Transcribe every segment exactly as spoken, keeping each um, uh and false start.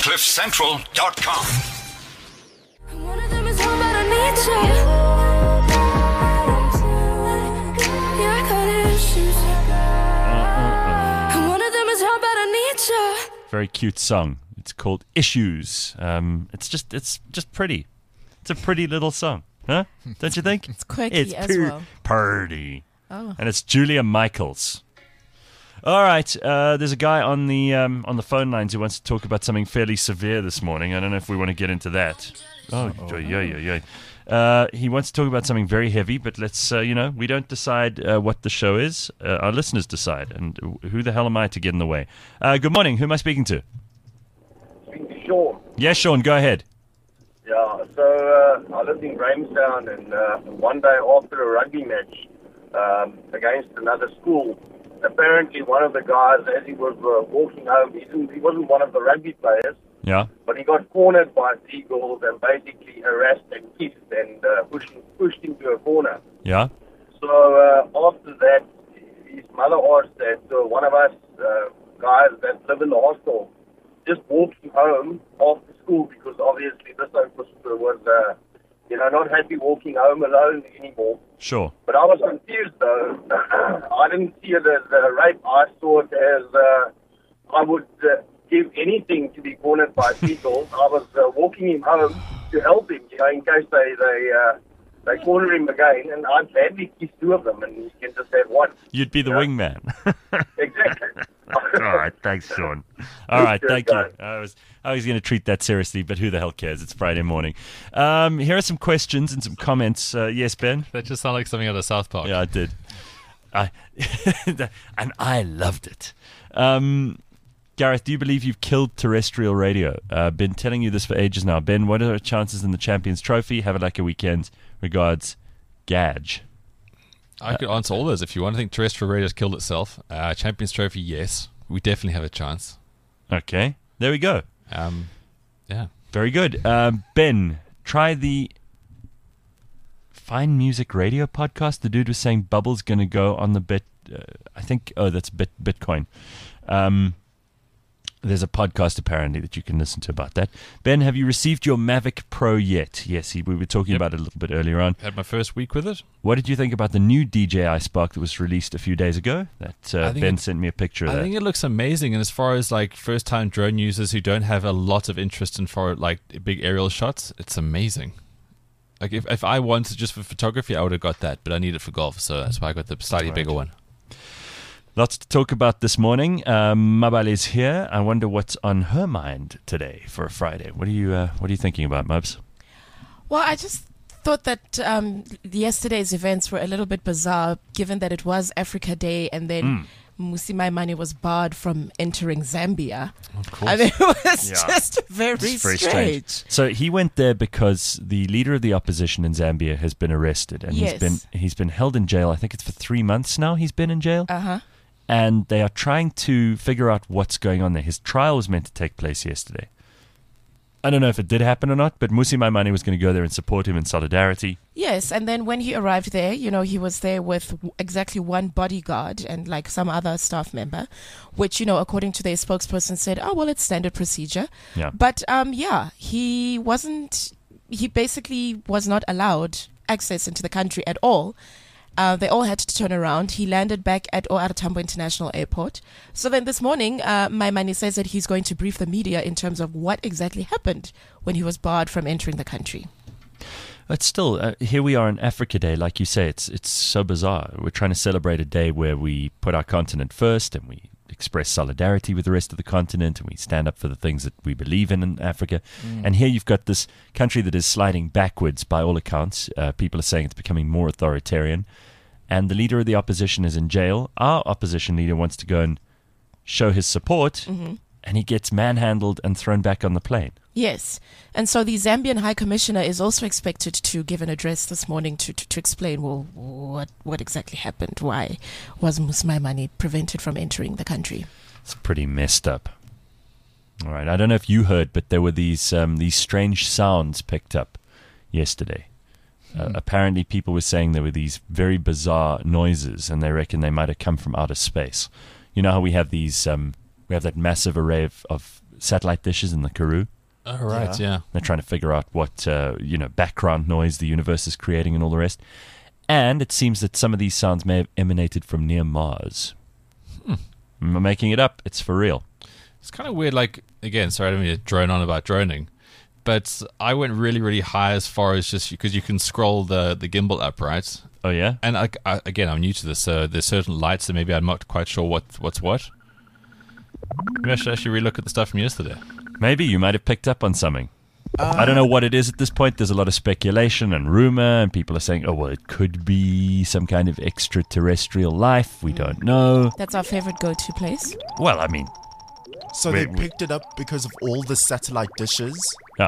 cliff central dot com. One of them is home, but I need you. Yeah, I got issues. And one of them is home, but I need you. Very cute song. It's called Issues. Um, it's just it's just pretty. It's a pretty little song, huh? Don't you think? It's quirky It's as pur- well. Purdy. Oh. And it's Julia Michaels. All right, uh, there's a guy on the um, on the phone lines who wants to talk about something fairly severe this morning. I don't know if we want to get into that. Oh, yeah, yeah, yeah, yeah. Uh, he wants to talk about something very heavy, but let's, uh, you know, we don't decide uh, what the show is. Uh, our listeners decide, and who the hell am I to get in the way? Uh, good morning. Who am I speaking to? Speaking to Sean. Yeah, Sean, go ahead. Yeah, so uh, I lived in Grahamstown, and uh, one day after a rugby match um, against another school, apparently one of the guys, as he was uh, walking home, he, didn't, he wasn't one of the rugby players, Yeah. but he got cornered by seagulls and basically harassed and kissed and uh, pushed, pushed into a corner. Yeah. So uh, after that, his mother asked that uh, one of us uh, guys that live in the hostel just walking home after school, because obviously this officer was, uh, you know, not happy walking home alone anymore. Sure. But I was confused though. I didn't see it as a rape. I saw it as uh, I would uh, give anything to be cornered by seagulls. I was uh, walking him home to help him, you know, in case they they uh, they corner him again. And I'd gladly kiss two of them, and you can just have one. You'd be the Yeah. wingman. Exactly. All right, thanks, Sean. All right, Sure, thank you. guys. I was I was going to treat that seriously, but who the hell cares? It's Friday morning. Um, here are some questions and some comments. Uh, yes, Ben? That just sounded like something out of South Park. Yeah, I did. I and I loved it. Um, Gareth, do you believe you've killed terrestrial radio? Uh, been telling you this for ages now. Ben, what are the chances in the Champions Trophy? Have a lucky weekend. Regards, Gadge. I could answer all those if you want. I think terrestrial radio's killed itself. Uh, Champions Trophy, yes. We definitely have a chance. Okay, there we go. Um, yeah. Very good. Um, Ben, try the Fine Music Radio podcast. The dude was saying Bubble's going to go on the bit. Uh, I think, oh, that's bit Bitcoin. Um, there's a podcast apparently that you can listen to about that. Ben, have you received your Mavic Pro yet? Yes, he, we were talking Yep. about it a little bit earlier on. Had my first week with it. What did you think about the new D J I Spark that was released a few days ago? That uh, I think Ben it- sent me a picture of I that. think it looks amazing. And as far as like first time drone users who don't have a lot of interest in for like big aerial shots, it's amazing. Like if, if I wanted just for photography, I would have got that, but I need it for golf. So that's why I got the slightly Right. bigger one. Lots to talk about this morning. Um, Mabal is here. I wonder what's on her mind today for a Friday. What are you uh, What are you thinking about, Mubs? Well, I just thought that um, yesterday's events were a little bit bizarre, given that it was Africa Day, and then Mm. Musi Maimane was barred from entering Zambia. Of course. I mean, it was Yeah. just very, It's very strange. strange. So he went there because the leader of the opposition in Zambia has been arrested, and Yes. he's been he's been held in jail. I think it's for three months now. He's been in jail, Uh huh. and they are trying to figure out what's going on there. His trial was meant to take place yesterday. I don't know if it did happen or not, but Musi Maimane was going to go there and support him in solidarity. Yes, and then when he arrived there, you know, he was there with w- exactly one bodyguard and like some other staff member, which, you know, according to their spokesperson said, oh, well, it's standard procedure. Yeah. But um, yeah, he wasn't, he basically was not allowed access into the country at all. Uh, they all had to turn around. He landed back at O R Tambo International Airport. So then this morning, uh, Maimane says that he's going to brief the media in terms of what exactly happened when he was barred from entering the country. But still, uh, here we are on Africa Day, like you say, it's it's so bizarre. We're trying to celebrate a day where we put our continent first and we express solidarity with the rest of the continent and we stand up for the things that we believe in in Africa. And here you've got this country that is sliding backwards by all accounts. Uh, people are saying it's becoming more authoritarian. And the leader of the opposition is in jail. Our opposition leader wants to go and show his support, Mm-hmm. and he gets manhandled and thrown back on the plane. Yes. And so the Zambian High Commissioner is also expected to give an address this morning to, to, to explain, well, what what exactly happened? Why was Musi Maimane prevented from entering the country? It's pretty messed up. All right. I don't know if you heard, but there were these um, these strange sounds picked up yesterday. Uh, apparently, people were saying there were these very bizarre noises, and they reckon they might have come from outer space. You know how we have these, um, we have that massive array of, of satellite dishes in the Karoo. Oh, right, yeah. They're trying to figure out what uh, you know background noise the universe is creating and all the rest. And it seems that some of these sounds may have emanated from near Mars. Hmm. I'm making it up. It's for real. It's kind of weird, like, again, sorry, I don't mean to drone on about droning, but I went really, really high as far as just, because you can scroll the, the gimbal up, right? Oh, yeah? And, I, I, again, I'm new to this, so there's certain lights that maybe I'm not quite sure what what's what. Maybe I should actually relook at the stuff from yesterday. Maybe you might have picked up on something. Uh, I don't know what it is at this point. There's a lot of speculation and rumor, and people are saying, oh, well, it could be some kind of extraterrestrial life. We don't know. That's our favorite go-to place. Well, I mean... So Wait, they wait. picked it up because of all the satellite dishes? Ah,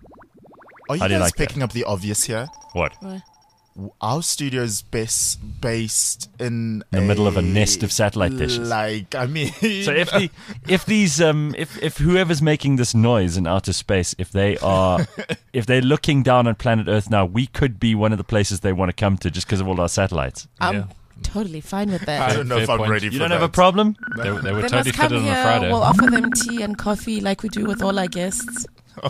Are you How do you guys like that? picking up the obvious here? what? Our studio is best based in The middle of a nest of satellite dishes. Like, I mean... So if the if these um if, if whoever's making this noise in outer space, if they are if they're looking down on planet Earth now, we could be one of the places they want to come to just because of all our satellites. I'm Yeah. totally fine with I that. don't know Fair if I'm point. ready You for don't that. have a problem? They, they would They totally must fit come it on here. a Friday. We'll offer them tea and coffee like we do with all our guests.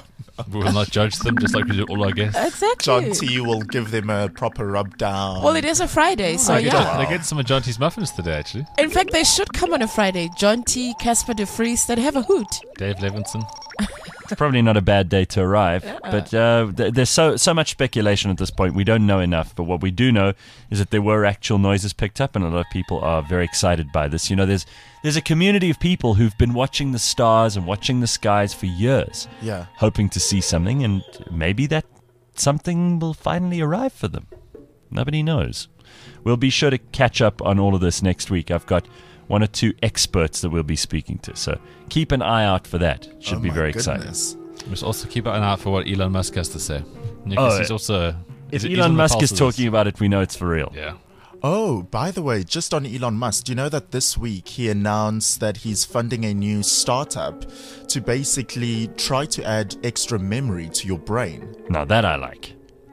We will not judge them, just like we do all our guests. Exactly. John T will give them a proper rub down. Well, it is a Friday, so I get, yeah. I get some of John T's muffins today, actually. In fact, they should come on a Friday. John T, Casper de Vries, they'd have a hoot. Dave Levinson. It's probably not a bad day to arrive, but uh, th- there's so so much speculation at this point. We don't know enough, but what we do know is that there were actual noises picked up, and a lot of people are very excited by this. You know, there's there's a community of people who've been watching the stars and watching the skies for years, Yeah. hoping to see something, and maybe that something will finally arrive for them. Nobody knows. We'll be sure to catch up on all of this next week. I've got one or two experts that we'll be speaking to, so keep an eye out for that. Should Oh be my very exciting. goodness. We must also keep an eye out for what Elon Musk has to say. Because Oh, he's also... If he's- he's Elon on the Musk pulse is of talking this. about it, we know it's for real. Yeah. Oh, by the way, just on Elon Musk, do you know that this week he announced that he's funding a new startup to basically try to add extra memory to your brain? Now that I like.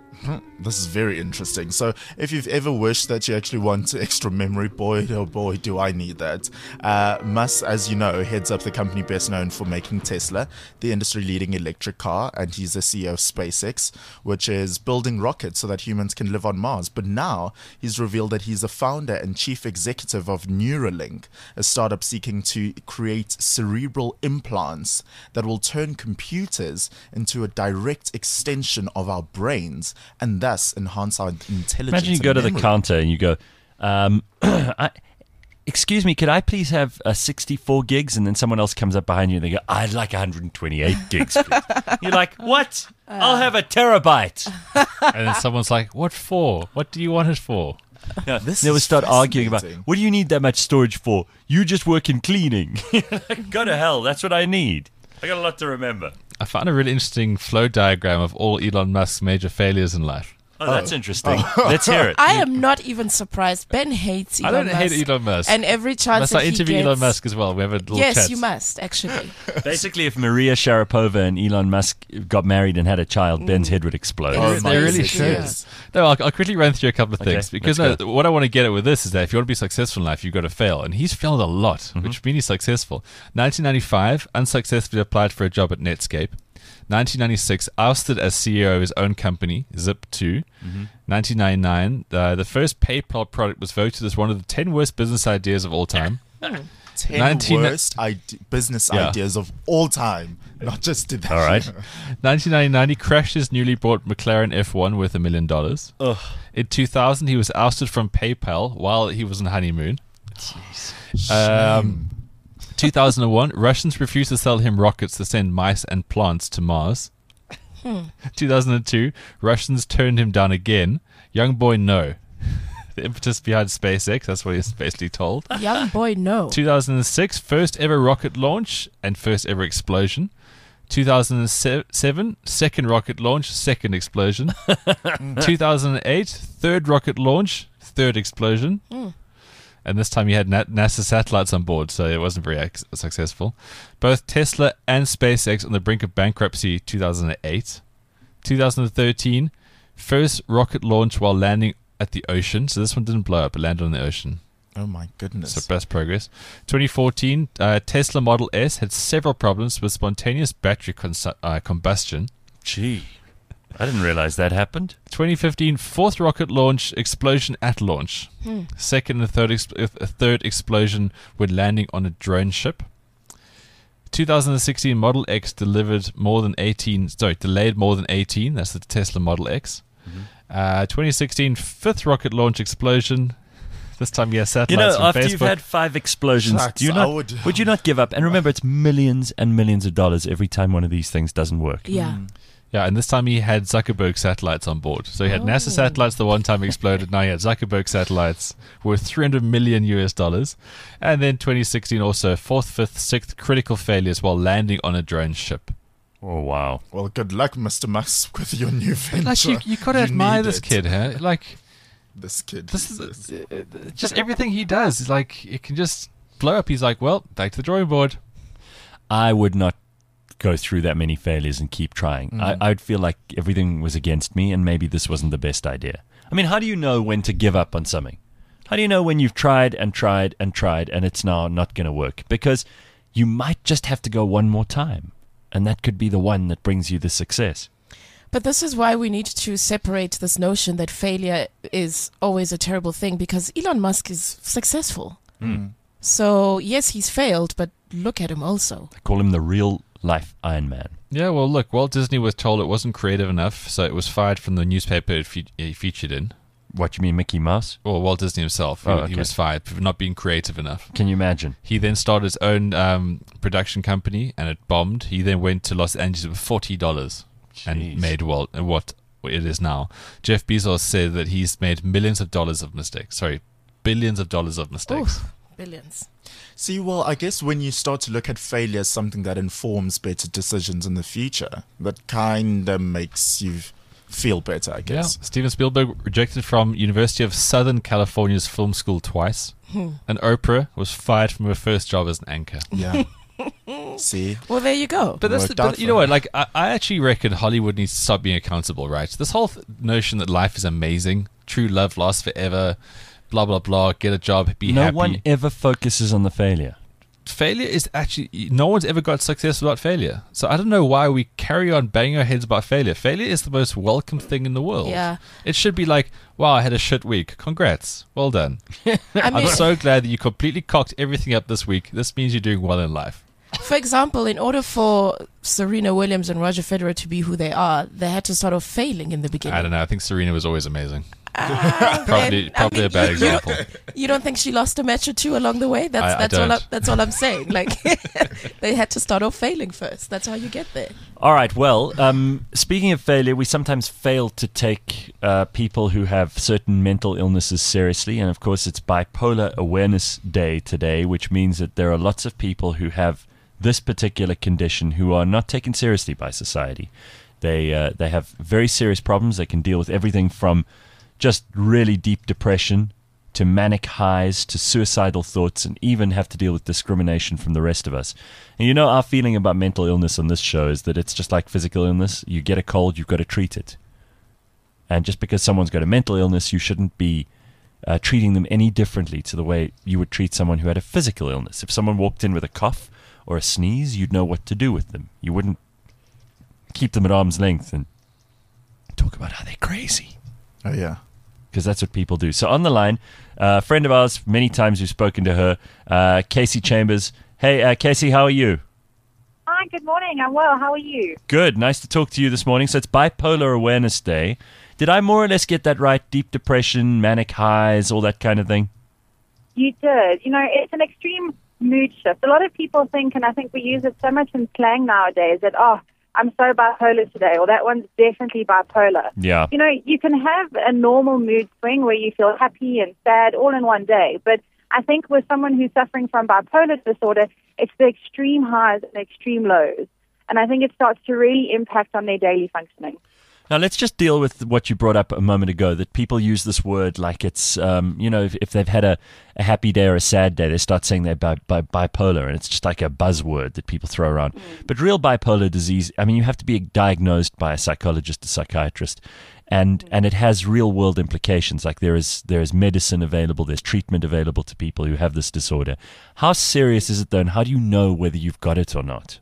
This is very interesting. So, if you've ever wished that you actually want extra memory, boy, oh boy, do I need that. Uh, Musk, as you know, heads up the company best known for making Tesla, the industry-leading electric car, and he's the C E O of SpaceX, which is building rockets so that humans can live on Mars. But now, he's revealed that he's the founder and chief executive of Neuralink, a startup seeking to create cerebral implants that will turn computers into a direct extension of our brains, and thus enhance our intelligence. Imagine you and go to the memory. counter and you go, um, I, excuse me, could I please have uh, sixty-four gigs? And then someone else comes up behind you and they go, I'd like one hundred twenty-eight gigs, please. You're like, what? I'll have a terabyte. And then someone's like, what for? What do you want it for? Yeah, This they would is start arguing about, fascinating. what do you need that much storage for? You just work in cleaning. Go to hell. That's what I need. I got a lot to remember. I found a really interesting flow diagram of all Elon Musk's major failures in life. Oh, that's interesting. Let's hear it. I am not even surprised. Ben hates Elon I don't Musk. hate Elon Musk. And every chance Must that I he interview gets, Elon Musk as well? We have a little Yes, chat. you must, actually. Basically, if Maria Sharapova and Elon Musk got married and had a child, Ben's head would explode. Oh They my they really goodness. should. Yes. No, I'll, I'll quickly run through a couple of Okay, things because let's no, what I want to get at with this is that if you want to be successful in life, you've got to fail, and he's failed a lot, Mm-hmm. which means he's successful. nineteen ninety-five, unsuccessfully applied for a job at Netscape. nineteen ninety-six, ousted as C E O of his own company, Zip two. Mm-hmm. nineteen ninety-nine, uh, the first PayPal product was voted as one of the ten worst business ideas of all time. ten nineteen worst ide- business Yeah. ideas of all time. Not just did that. All right. nineteen ninety-nine, he crashed his newly bought McLaren F one worth a million dollars. Ugh. In two thousand, he was ousted from PayPal while he was on honeymoon. Um, two thousand one, Russians refused to sell him rockets to send mice and plants to Mars. two thousand two, Russians turned him down again. Young boy, no. The impetus behind SpaceX, that's what he's basically told. Young boy, no. two thousand six, first ever rocket launch and first ever explosion. two thousand seven, second rocket launch, second explosion. two thousand eight, third rocket launch, third explosion. And this time he had Na- NASA satellites on board, so it wasn't very ex- successful. Both Tesla and SpaceX on the brink of bankruptcy, two thousand eight. two thousand thirteen, first rocket launch while landing at the ocean. So this one didn't blow up, it landed on the ocean. Oh my goodness. So best progress. twenty fourteen, uh, Tesla Model S had several problems with spontaneous battery cons- uh, combustion. Gee, I didn't realize that happened. twenty fifteen, fourth rocket launch, explosion at launch. Hmm. Second and third, ex- uh, third explosion when landing on a drone ship. two thousand sixteen Model X delivered more than eighteen, sorry, delayed more than eighteen. That's the Tesla Model X. Mm-hmm. Uh, twenty sixteen, fifth rocket launch explosion. This time, yeah, satellites You know, from after Facebook. you've had five explosions, Shucks, do you I not, would- would you not give up? And remember, it's millions and millions of dollars every time one of these things doesn't work. Yeah. Yeah, and this time he had Zuckerberg satellites on board. So he had NASA satellites the one time exploded. Now he had Zuckerberg satellites worth three hundred million U S dollars. And then twenty sixteen also fourth, fifth, sixth critical failures while landing on a drone ship. Oh, wow. Well, good luck, Mister Musk, with your new venture. Like you, you got to admire need this it. kid, huh? Like This kid. this he is says. uh, uh, just everything he does is like it can just blow up. He's like, well, back to the drawing board. I would not go through that many failures and keep trying. Mm. I, I'd feel like everything was against me and maybe this wasn't the best idea. I mean, how do you know when to give up on something? How do you know when you've tried and tried and tried and it's now not going to work? Because you might just have to go one more time. And that could be the one that brings you the success. But this is why we need to separate this notion that failure is always a terrible thing, because Elon Musk is successful. Mm. So, yes, he's failed, but look at him also. I call him the real life Iron Man. Yeah, well, look, Walt Disney was told it wasn't creative enough, so it was fired from the newspaper it fe- he featured in. What, you mean Mickey Mouse? Or Walt Disney himself. He, Oh, he okay. was fired for not being creative enough. Can you imagine? He then started his own um, production company, and it bombed. He then went to Los Angeles with forty dollars and Jeez. made Walt uh, what it is now. Jeff Bezos said that he's made millions of dollars of mistakes. Sorry, billions of dollars of mistakes. Oof, billions. See, well, I guess when you start to look at failure as something that informs better decisions in the future, that kind of makes you feel better, I Yeah, guess. Steven Spielberg rejected from University of Southern California's film school twice, and Oprah was fired from her first job as an anchor. Yeah. See? Well, there you go. But that's the, Worked out but you for know him. what? Like I, I actually reckon Hollywood needs to stop being accountable, right? This whole th- notion that life is amazing, true love lasts forever, blah blah blah. Get a job, be no happy. one ever focuses on the failure. Failure is actually no one's ever got success without failure. So I don't know why we carry on banging our heads about failure. Failure is the most welcome thing in the world. Yeah. It should be like, wow, I had a shit week. Congrats, well done. I I'm mean, so glad that you completely cocked everything up this week. This means you're doing well in life. for example, in order for Serena Williams and Roger Federer to be who they are, they had to start off failing in the beginning. I don't know. I think Serena was always amazing. Ah, Probably, then, I probably mean, a bad you- example. You don't think she lost a match or two along the way? That's I- I that's all. don't. I, that's all I'm saying. Like they had to start off failing first. That's how you get there. All right. Well, um, speaking of failure, we sometimes fail to take uh, people who have certain mental illnesses seriously. And of course, it's Bipolar Awareness Day today, which means that there are lots of people who have this particular condition who are not taken seriously by society. They uh, they have very serious problems. They can deal with everything from just really deep depression to manic highs to suicidal thoughts, and even have to deal with discrimination from the rest of us. And you know, our feeling about mental illness on this show is that it's just like physical illness. You get a cold, you've got to treat it. And just because someone's got a mental illness, you shouldn't be uh, treating them any differently to the way you would treat someone who had a physical illness. If someone walked in with a cough or a sneeze, you'd know what to do with them. You wouldn't keep them at arm's length and talk about how they're crazy, Oh, yeah. because that's what people do. So on the line, uh, a friend of ours, many times we've spoken to her, uh, Casey Chambers. Hey, uh, Casey, how are you? Hi, good morning. I'm well. How are you? Good. Nice to talk to you this morning. So it's Bipolar Awareness Day. Did I more or less get that right? Deep depression, manic highs, all that kind of thing? You did. You know, it's an extreme mood shift. A lot of people think, and I think we use it so much in slang nowadays, that, oh, I'm so bipolar today, or that one's definitely bipolar. Yeah. You know, you can have a normal mood swing where you feel happy and sad all in one day, but I think with someone who's suffering from bipolar disorder, it's the extreme highs and extreme lows. And I think it starts to really impact on their daily functioning. Now, let's just deal with what you brought up a moment ago, that people use this word like it's, um, you know, if, if they've had a, a happy day or a sad day, they start saying they're bi- bi- bipolar, and it's just like a buzzword that people throw around. Mm. But real bipolar disease, I mean, you have to be diagnosed by a psychologist, a psychiatrist, and and it has real world implications. Like there is there is medicine available, there's treatment available to people who have this disorder. How serious is it though, and how do you know whether you've got it or not?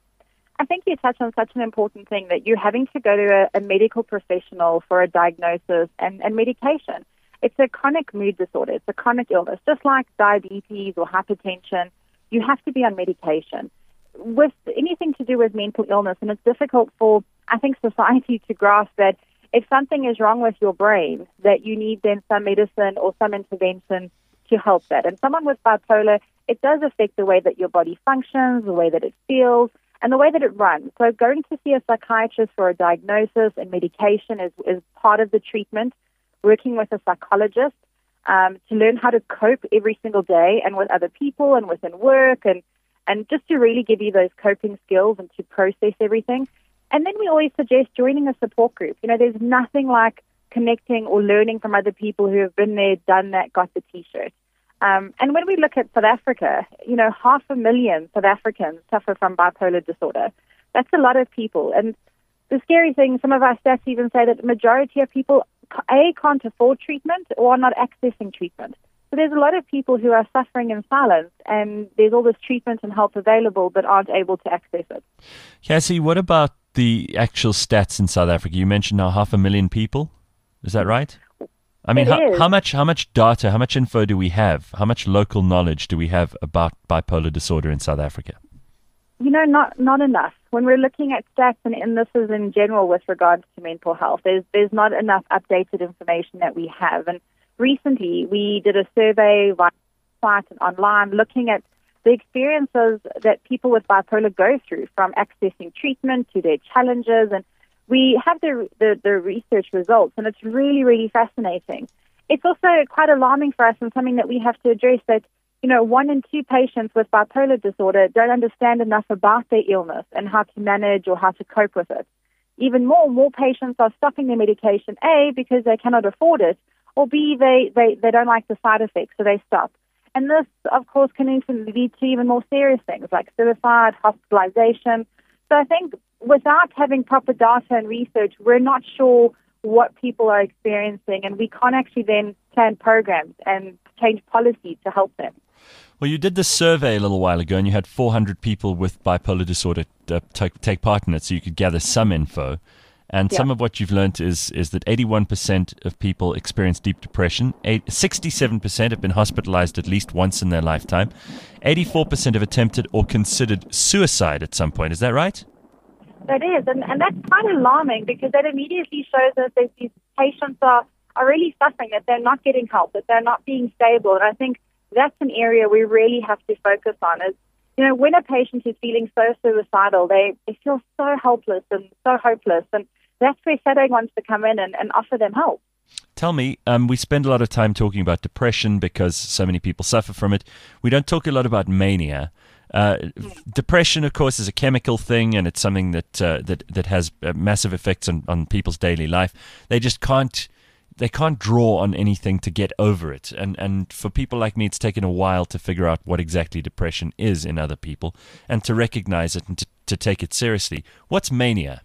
I think you touch on such an important thing that you're having to go to a, a medical professional for a diagnosis and, and medication. It's a chronic mood disorder. It's a chronic illness, just like diabetes or hypertension. You have to be on medication. With anything to do with mental illness, and it's difficult for, I think, society to grasp that if something is wrong with your brain, that you need then some medicine or some intervention to help that. And someone with bipolar, it does affect the way that your body functions, the way that it feels, and the way that it runs. So going to see a psychiatrist for a diagnosis and medication is, is part of the treatment. Working with a psychologist um, to learn how to cope every single day and with other people and within work and, and just to really give you those coping skills and to process everything. And then we always suggest joining a support group. You know, there's nothing like connecting or learning from other people who have been there, done that, got the T-shirt. Um, and when we look at South Africa, you know, half a million South Africans suffer from bipolar disorder. That's a lot of people. And the scary thing, some of our stats even say that the majority of people, A, can't afford treatment or are not accessing treatment. So there's a lot of people who are suffering in silence, and there's all this treatment and help available but aren't able to access it. Cassie, what about the actual stats in South Africa? You mentioned now half a million people. Is that right? I mean, how, how much how much data, how much info do we have? How much local knowledge do we have about bipolar disorder in South Africa? You know, not not enough. When we're looking at stats, and, and this is in general with regards to mental health, there's there's not enough updated information that we have. And recently, we did a survey via site and online looking at the experiences that people with bipolar go through, from accessing treatment to their challenges. And we have the, the, the research results, and it's really, really fascinating. It's also quite alarming for us and something that we have to address, that, you know, one in two patients with bipolar disorder don't understand enough about their illness and how to manage or how to cope with it. Even more, more patients are stopping their medication, A, because they cannot afford it, or B, they, they, they don't like the side effects, so they stop. And this, of course, can even lead to even more serious things like suicide, hospitalization. So I think without having proper data and research, we're not sure what people are experiencing, and we can't actually then plan programs and change policy to help them. Well, you did this survey a little while ago, and you had four hundred people with bipolar disorder uh, take, take part in it, so you could gather some info. And yeah. Some of what you've learned is is that eighty-one percent of people experience deep depression, eight, sixty-seven percent have been hospitalized at least once in their lifetime, eighty-four percent have attempted or considered suicide at some point. Is that right? That is, and, and that's quite alarming, because that immediately shows us that these patients are, are really suffering, that they're not getting help, that they're not being stable. And I think that's an area we really have to focus on. Is, you know, when a patient is feeling so suicidal, they, they feel so helpless and so hopeless, and that's where SADAG wants to come in and, and offer them help. Tell me, um, we spend a lot of time talking about depression because so many people suffer from it. We don't talk a lot about mania. Uh, depression, of course, is a chemical thing, and it's something that uh, that that has uh, massive effects on, on people's daily life. They just can't they can't draw on anything to get over it. And and for people like me, it's taken a while to figure out what exactly depression is in other people, and to recognize it and to, to take it seriously. What's mania?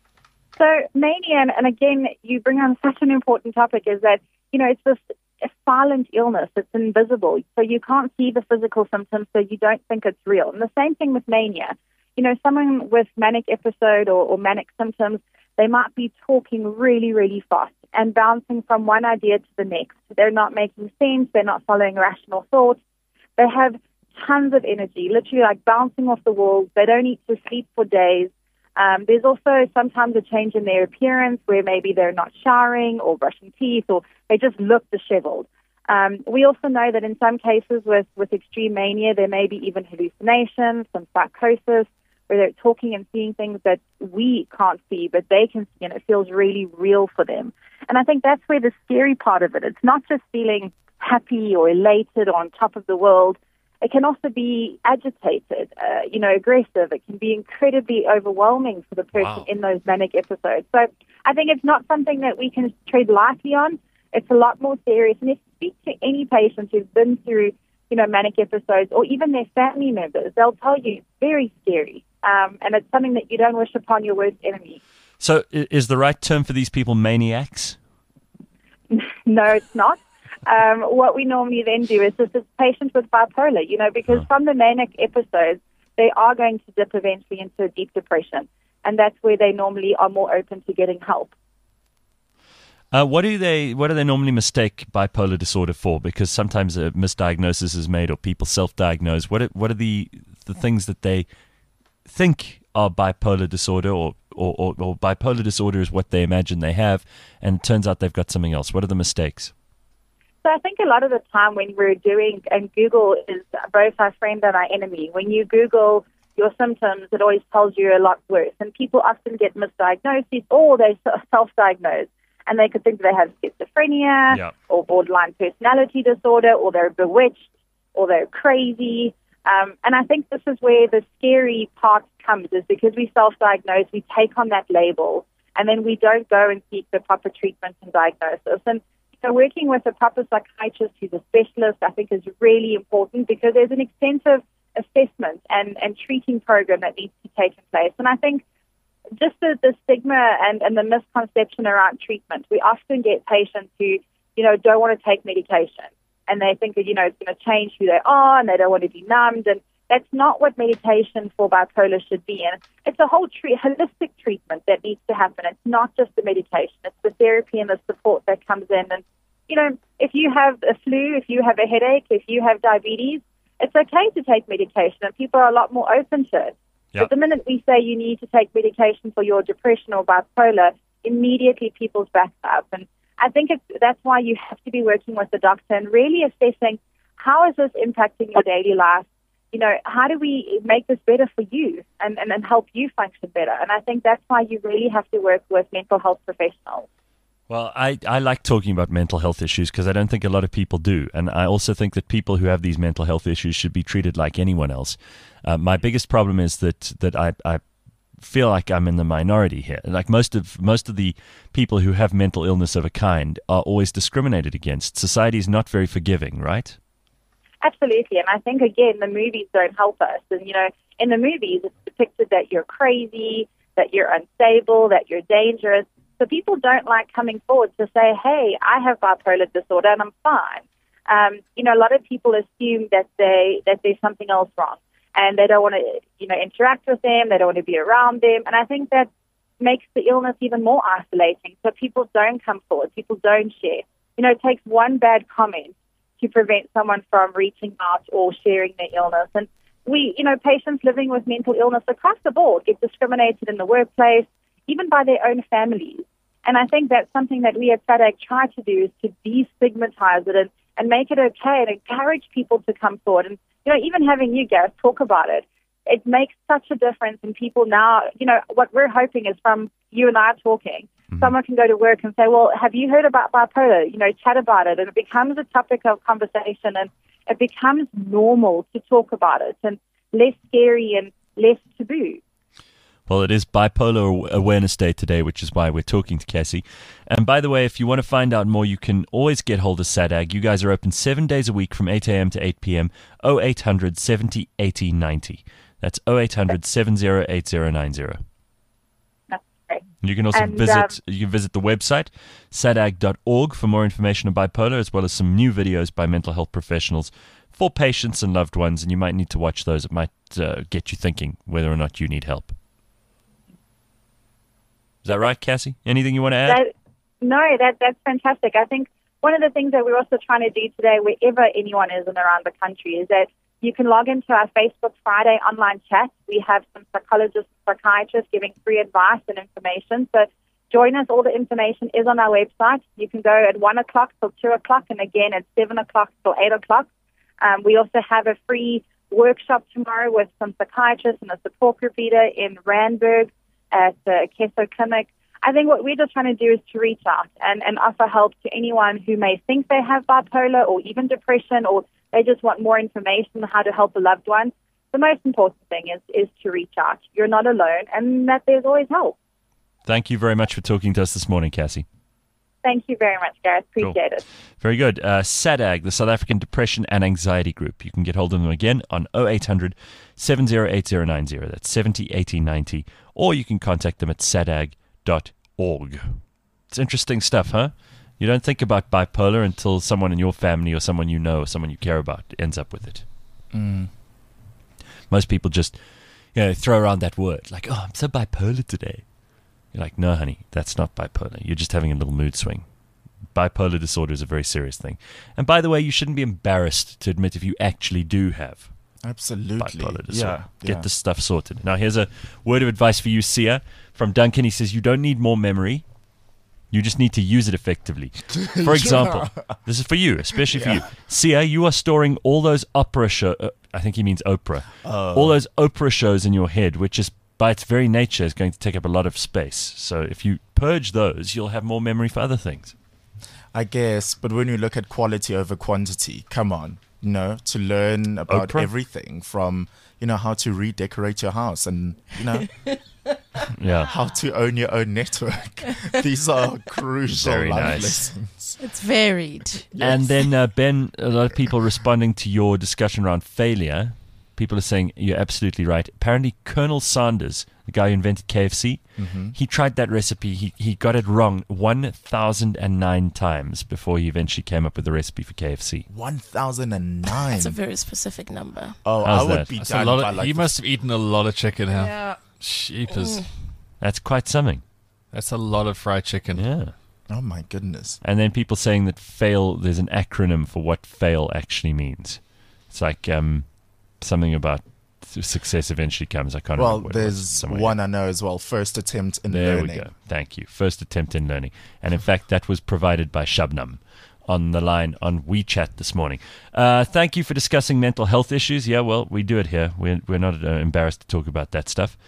So mania, and again, you bring on such an important topic, is that, you know, it's this a silent illness. It's invisible. So you can't see the physical symptoms, so you don't think it's real. And the same thing with mania. You know, someone with manic episode or, or manic symptoms, they might be talking really, really fast and bouncing from one idea to the next. They're not making sense. They're not following rational thoughts. They have tons of energy, literally like bouncing off the walls. They don't eat or sleep for days. Um, there's also sometimes a change in their appearance, where maybe they're not showering or brushing teeth, or they just look disheveled. Um, we also know that in some cases with, with extreme mania, there may be even hallucinations, some psychosis, where they're talking and seeing things that we can't see, but they can see, and it feels really real for them. And I think that's where the scary part of it, it's not just feeling happy or elated or on top of the world. It can also be agitated, uh, you know, aggressive. It can be incredibly overwhelming for the person wow. in those manic episodes. So I think it's not something that we can tread lightly on. It's a lot more serious. And if you speak to any patient who's been through, you know, manic episodes, or even their family members, they'll tell you it's very scary. Um, and it's something that you don't wish upon your worst enemy. So i- is the right term for these people maniacs? No, it's not. Um, what we normally then do is this is patients with bipolar, you know, because from the manic episodes, they are going to dip eventually into a deep depression. And that's where they normally are more open to getting help. Uh, what do they What do they normally mistake bipolar disorder for? Because sometimes a misdiagnosis is made, or people self-diagnose. What are, What are the the things that they think are bipolar disorder, or, or, or, or bipolar disorder is what they imagine they have, and it turns out they've got something else? What are the mistakes? So I think a lot of the time when we're doing, and Google is both our friend and our enemy. When you Google your symptoms, it always tells you a lot worse. And people often get misdiagnoses, or they self-diagnose. And they could think they have schizophrenia Yeah. or borderline personality disorder, or they're bewitched, or they're crazy. Um, and I think this is where the scary part comes, is because we self-diagnose, we take on that label, and then we don't go and seek the proper treatment and diagnosis. And so working with a proper psychiatrist who's a specialist, I think, is really important, because there's an extensive assessment and, and treating program that needs to take in place. And I think just the, the stigma and, and the misconception around treatment, we often get patients who, you know, don't want to take medication, and they think that, you know, it's going to change who they are, and they don't want to be numbed. And that's not what medication for bipolar should be. And it's a whole tre- holistic treatment that needs to happen. It's not just the medication. It's the therapy and the support that comes in. And, you know, if you have a flu, if you have a headache, if you have diabetes, it's okay to take medication, and people are a lot more open to it. Yep. But the minute we say you need to take medication for your depression or bipolar, immediately people's back up. And I think it's, that's why you have to be working with the doctor and really assessing, how is this impacting your daily life? You know, how do we make this better for you and, and, and help you function better? And I think that's why you really have to work with mental health professionals. Well, I, I like talking about mental health issues because I don't think a lot of people do. And I also think that people who have these mental health issues should be treated like anyone else. Uh, my biggest problem is that that I, I feel like I'm in the minority here. Like most of most of the people who have mental illness of a kind are always discriminated against. Society is not very forgiving, right? Absolutely. And I think, again, the movies don't help us. And, you know, in the movies, it's depicted that you're crazy, that you're unstable, that you're dangerous. So people don't like coming forward to say, hey, I have bipolar disorder and I'm fine. Um, you know, a lot of people assume that they that there's something else wrong, and they don't want to, you know, interact with them. They don't want to be around them. And I think that makes the illness even more isolating. So people don't come forward. People don't share. You know, it takes one bad comment to prevent someone from reaching out or sharing their illness. And we, you know, patients living with mental illness across the board get discriminated in the workplace, even by their own families. And I think that's something that we at SADAG try to do, is to destigmatize it and, and make it okay and encourage people to come forward. And, you know, even having you, Gareth, talk about it, it makes such a difference in people now. You know, what we're hoping is from you and I talking, mm-hmm. someone can go to work and say, well, have you heard about bipolar? You know, chat about it. And it becomes a topic of conversation, and it becomes normal to talk about it and less scary and less taboo. Well, it is Bipolar Awareness Day today, which is why we're talking to Cassie. And by the way, if you want to find out more, you can always get hold of SADAG. You guys are open seven days a week from eight a.m. to eight p.m. oh eight hundred seventy eighty ninety. That's oh eight hundred seventy eighty ninety. That's great. You can also And, visit um, you can visit the website, sadag dot org, for more information on bipolar, as well as some new videos by mental health professionals for patients and loved ones. And you might need to watch those. It might uh, get you thinking whether or not you need help. Is that right, Cassie? Anything you want to add? That, no, that that's fantastic. I think one of the things that we're also trying to do today, wherever anyone is and around the country, is that you can log into our Facebook Friday online chat. We have some psychologists, psychiatrists giving free advice and information. So join us. All the information is on our website. You can go at one o'clock till two o'clock, and again at seven o'clock till eight o'clock. Um, we also have a free workshop tomorrow with some psychiatrists and a support group leader in Randburg at the Kesso Clinic. I think what we're just trying to do is to reach out and, and offer help to anyone who may think they have bipolar or even depression, or they just want more information on how to help a loved one. The most important thing is, is to reach out. You're not alone, and that there's always help. Thank you very much for talking to us this morning, Cassie. Thank you very much, Gareth. Appreciate Cool. it. Very good. Uh, SADAG, the South African Depression and Anxiety Group. You can get hold of them again on oh eight hundred seventy eighty ninety. That's seventy eighty ninety. Or you can contact them at sadag dot org. It's interesting stuff, huh? You don't think about bipolar until someone in your family or someone you know or someone you care about ends up with it. Mm. Most people just, you know, throw around that word like, "Oh, I'm so bipolar today." You're like, "No, honey, that's not bipolar. You're just having a little mood swing." Bipolar disorder is a very serious thing. And by the way, you shouldn't be embarrassed to admit if you actually do have Absolutely. bipolar disorder. Yeah. Get yeah. this stuff sorted. Now, here's a word of advice for you, Sia, from Duncan. He says, you don't need more memory. You just need to use it effectively. For example, this is for you, especially for Yeah. you. Sia, you are storing all those opera show. Uh, I think he means Oprah. Oh. All those Oprah shows in your head, which is by its very nature is going to take up a lot of space. So if you purge those, you'll have more memory for other things. I guess, but when you look at quality over quantity, come on, you know, to learn about Oprah? everything from, you know, how to redecorate your house and, you know, Yeah. how to own your own network. These are crucial Very life nice. lessons. It's varied. And then, uh, Ben, a lot of people responding to your discussion around failure. People are saying you're absolutely right. Apparently, Colonel Sanders, the guy who invented K F C, Mm-hmm. he tried that recipe. He he got it wrong one thousand nine times before he eventually came up with the recipe for K F C. one thousand nine. That's a very specific number. Oh, How's I would that? be That's a done lot by of, like he the- must have eaten a lot of chicken now. Yeah. Sheepers. That's quite something. That's a lot of fried chicken. Yeah. Oh my goodness. And then people saying that fail, there's an acronym for what fail actually means. It's like um, something about success eventually comes. I can't Well, remember what it was. there's Somewhere one I know as well. First attempt in There learning. we go. Thank you. First attempt in learning. And in fact, that was provided by Shabnam on the line on WeChat this morning. Uh, thank you for discussing mental health issues. Yeah, well, we do it here. We're, we're not uh, embarrassed to talk about that stuff.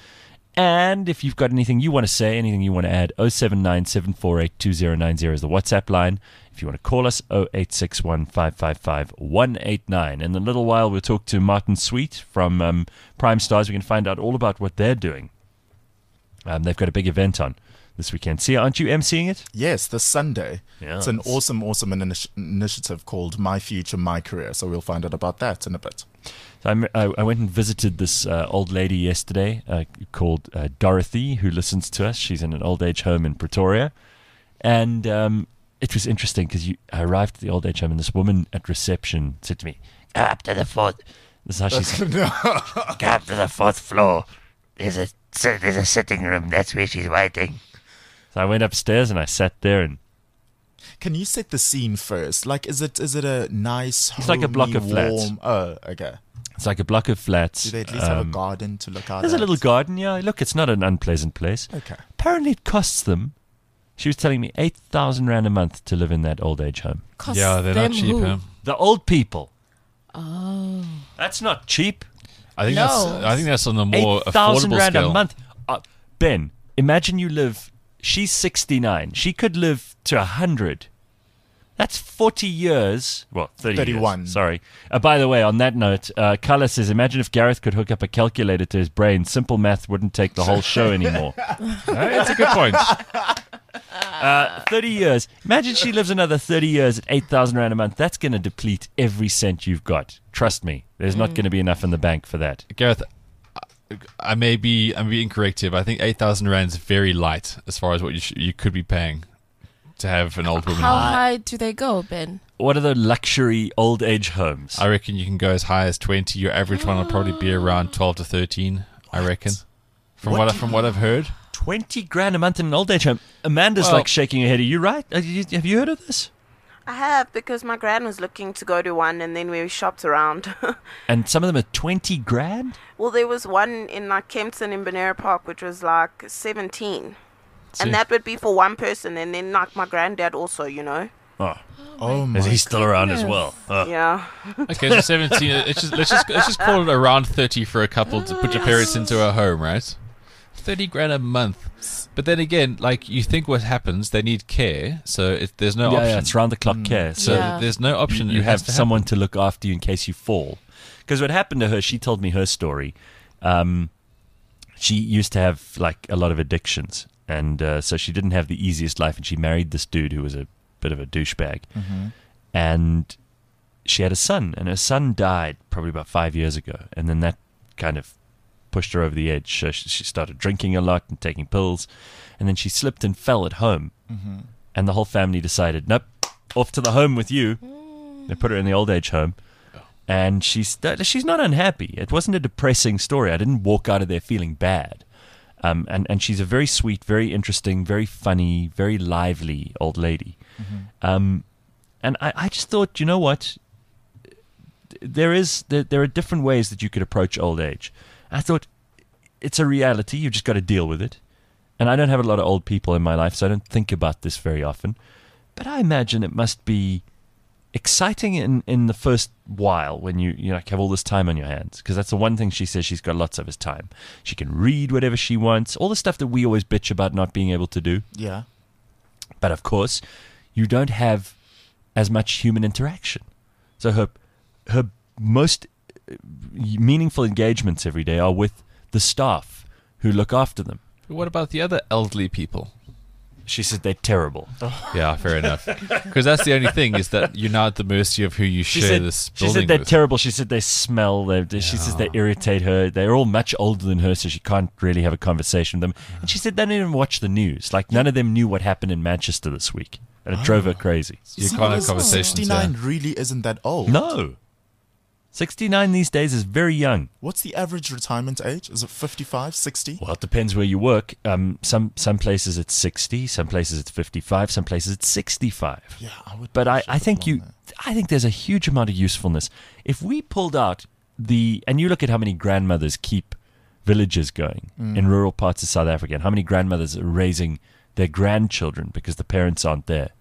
And if you've got anything you want to say, anything you want to add, oh seven nine, seven four eight, two oh nine oh is the WhatsApp line. If you want to call us, oh eight six one, five five five, one eight nine. In a little while, we'll talk to Martin Sweet from um, Prime Stars. We can find out all about what they're doing. Um, they've got a big event on this weekend. See, aren't you emceeing it? Yes, this Sunday. Yeah, it's an it's- awesome, awesome initi- initiative called My Future, My Career. So we'll find out about that in a bit. So I'm- I, I went and visited this uh, old lady yesterday uh, called uh, Dorothy, who listens to us. She's in an old age home in Pretoria. And um, it was interesting because I arrived at the old age home and this woman at reception said to me, Go up to the fourth. this is how she said, Go up to the fourth floor. There's a there's a sitting room. That's where she's waiting. So I went upstairs and I sat there and Can you set the scene first? Like, is it is it a nice, It's like a block homey, of flats. warm- Oh, okay. it's like a block of flats. Do they at least have a Um, garden to look out There's a at? little garden, yeah. Look, it's not an unpleasant place. Okay. Apparently it costs them, she was telling me, eight thousand rand a month to live in that old age home. Cost Yeah, they're them not cheap, who? huh? The old people. Oh. That's not cheap. I think No. that's I think that's on the more eight thousand affordable rand scale. a month. Uh, Ben, imagine you live, she's sixty-nine. She could live to one hundred. That's forty years. Well, thirty thirty-one. years. Sorry. Uh, by the way, on that note, uh, Carla says, imagine if Gareth could hook up a calculator to his brain. Simple math wouldn't take the whole show anymore. That's a good point. Uh, thirty years. Imagine she lives another thirty years at eight thousand rand a month. That's going to deplete every cent you've got. Trust me. There's not going to be enough in the bank for that. Gareth, I- I may be I may be incorrect here, but I think eight thousand rand is very light as far as what you sh- you could be paying to have an old woman. How high do they go, Ben? What are the luxury old age homes? I reckon you can go as high as twenty. Your average one will probably be around twelve to thirteen. I reckon. From what, I, from what I've heard. twenty grand a month in an old age home. Amanda's Well- like shaking her head. Are you right? Are you, have you heard of this? I have, because my gran was looking to go to one, and then we shopped around. And some of them are twenty grand? Well, there was one in like Kempton in Bonaire Park, which was like seventeen. See. And that would be for one person, and then like my granddad also, you know. Oh, Oh my is he still around as goodness. well? Oh. Yeah. Okay, so seventeen. Let's just let's just let's just call it around thirty for a couple to put your parents into a home, right? Thirty grand a month. But then again, like you think what happens, they need care, so it, there's no Yeah, option. yeah, it's round the clock care. So Yeah. there's no option. you, you It has have to someone happen. to look after you in case you fall. Because what happened to her, she told me her story. Um, she used to have like a lot of addictions, and uh, so she didn't have the easiest life. And she married this dude who was a bit of a douchebag, and she had a son, and her son died probably about five years ago. And then that kind of pushed her over the edge. Uh, she, she started drinking a lot and taking pills, and then she slipped and fell at home. Mm-hmm. And the whole family decided, nope, off to the home with you. They put her in the old age home. And she's she's not unhappy. It wasn't a depressing story. I didn't walk out of there feeling bad. Um, and, and she's a very sweet, very interesting, very funny, very lively old lady. Mm-hmm. Um, and I, I just thought, you know what? There is there, there are different ways that you could approach old age. I thought it's a reality. You've just got to deal with it. And I don't have a lot of old people in my life, so I don't think about this very often. But I imagine it must be exciting in, in the first while when you, you know, like have all this time on your hands, because that's the one thing she says she's got lots of is time. She can read whatever she wants, all the stuff that we always bitch about not being able to do. Yeah. But of course, you don't have as much human interaction. So her her most meaningful engagements every day are with the staff who look after them. What about the other elderly people? She said they're terrible. Yeah, fair enough. Because that's the only thing, is that you're now at the mercy of who you She share said, this she building said they're with. terrible. She said they smell. They, they- She says they irritate her. They're all much older than her, so she can't really have a conversation with them. And she said they don't even watch the news. Like, none of them knew what happened in Manchester this week. And it drove her crazy. You So can't have is- conversations, sixty-nine yeah. really isn't that old. No. sixty-nine these days is very young. What's the average retirement age? Is it fifty-five, sixty? Well, it depends where you work. Um, some some places it's sixty, some places it's fifty-five, some places it's sixty-five. Yeah, I would. But I, push I it think you, along there. I think there's a huge amount of usefulness. If we pulled out the, and you look at how many grandmothers keep villages going in rural parts of South Africa, and how many grandmothers are raising their grandchildren because the parents aren't there.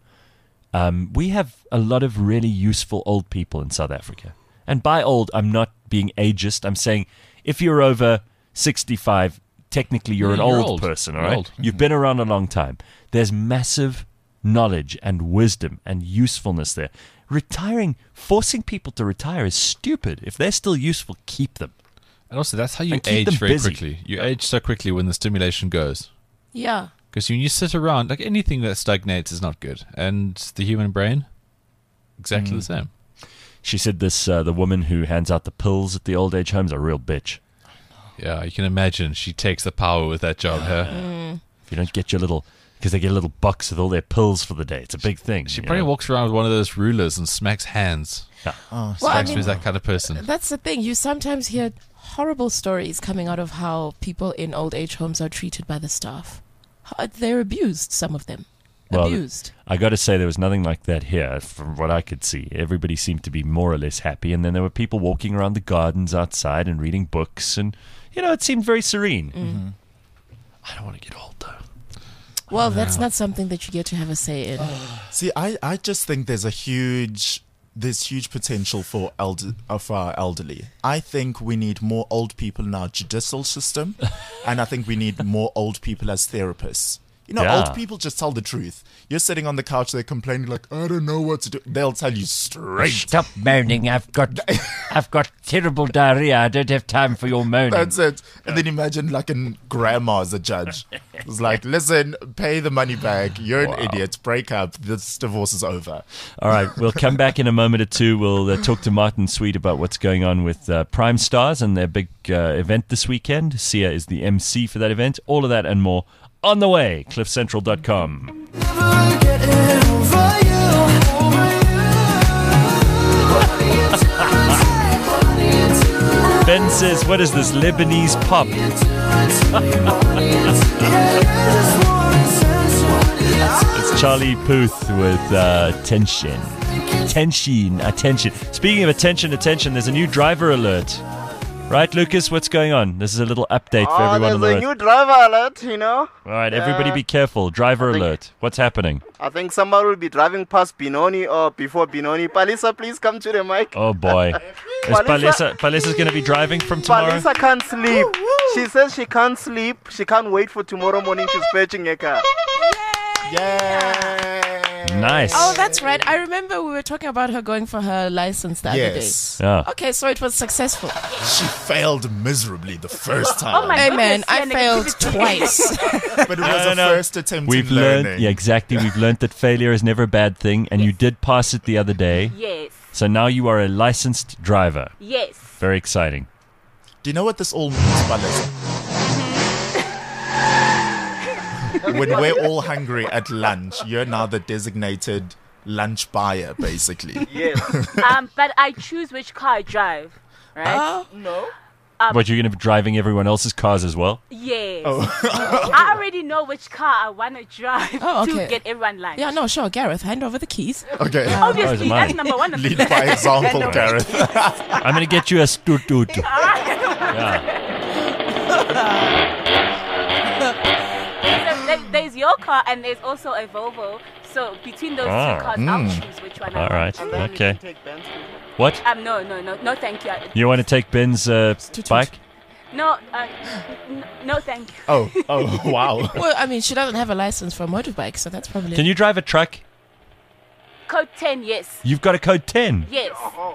Um, we have a lot of really useful old people in South Africa. And by old, I'm not being ageist. I'm saying if you're over sixty-five, technically you're Yeah, an you're old, old. person, all You're right? old. You've been around a long time. There's massive knowledge and wisdom and usefulness there. Retiring, forcing people to retire is stupid. If they're still useful, keep them. And also, that's how you And keep them age very busy. quickly. You age so quickly when the stimulation goes. Yeah. Because when you sit around, like anything that stagnates is not good. And the human brain, exactly the same. She said this, uh, the woman who hands out the pills at the old age homes, a real bitch. Yeah, you can imagine she takes the power with that job, huh? If you don't get your little, because they get a little box with all their pills for the day. It's a big thing. She you probably know? walks around with one of those rulers and smacks hands. Oh, Well, I Strikes me mean- as that kind of person. That's the thing. You sometimes hear horrible stories coming out of how people in old age homes are treated by the staff. How- They're abused, some of them. Well, abused. I got to say, there was nothing like that here, from what I could see. Everybody seemed to be more or less happy, and then there were people walking around the gardens outside and reading books, and you know, it seemed very serene. Mm. I don't want to get old though. Well, that's not something that you get to have a say in. See, I, I just think there's a huge there's huge potential for elder uh, for our elderly. I think we need more old people in our judicial system, and I think we need more old people as therapists. You know, Yeah. old people just tell the truth. You're sitting on the couch, they're complaining like, I don't know what to do. They'll tell you straight. Stop moaning. I've got, I've got terrible diarrhea. I don't have time for your moaning. That's it. And then imagine like a grandma as a judge. It's like, listen, pay the money back. You're an idiot. Break up. This divorce is over. All right, we'll come back in a moment or two. We'll uh, talk to Martin Sweet about what's going on with uh, Prime Stars and their big uh, event this weekend. Sia is the M C for that event. All of that and more on the way. cliff central dot com. Ben says, what is this, Lebanese pop? It's Charlie Puth with uh, Tension. Tension, attention. Speaking of attention, attention, there's a new driver alert. Right, Lucas, what's going on? This is a little update for Oh, everyone on there's the a road. new driver alert, you know. All right, everybody Yeah. be careful. Driver I think- alert. What's happening? I think somebody will be driving past Binoni or before Binoni. Palisa, please come to the mic. Oh, boy. Is Palisa- Palisa, Palisa's going to be driving from tomorrow? Palisa can't sleep. She says she can't sleep. She can't wait for tomorrow morning. She's fetching her car. Yay! Nice. Oh, that's right. I remember we were talking about her going for her license the Yes. Yeah. other day. Okay, so it was successful. She failed miserably the first time. Oh my Hey, man, goodness, I yeah, failed negativity. twice. But it was No, a no. first attempt We've in learned, learning. yeah, exactly. We've learned that failure is never a bad thing, and you did pass it the other day. Yes. So now you are a licensed driver. Yes. Very exciting. Do you know what this all means, Ballas? When we're all hungry at lunch, you're now the designated lunch buyer, basically. Yes. um, but I choose which car I drive, right? Oh. No. Um, What, you're going to be driving everyone else's cars as well? Yes. Oh. I already know which car I want to drive Oh, okay. to get everyone lunch. Yeah, no, sure. Gareth, hand over the keys. Okay. Obviously, Oh, that's mine. number one. of the Lead by list. example, Gareth. I'm going to get you a stut-tut. Yeah. So there- there's your car and there's also a Volvo. So between those Ah. two cars, Mm. I'll choose which one I All want. right. And then you Okay. can take Ben's with you. What? Um, no, no, no, no, thank you. I- You want to take Ben's uh, Stut-tut. bike? No, uh, n- no, thank you. Oh, oh, wow. Well, I mean, she doesn't have a license for a motorbike, so that's probably. Can you drive a truck? Code ten, yes, You've got a code ten. yes. Oh.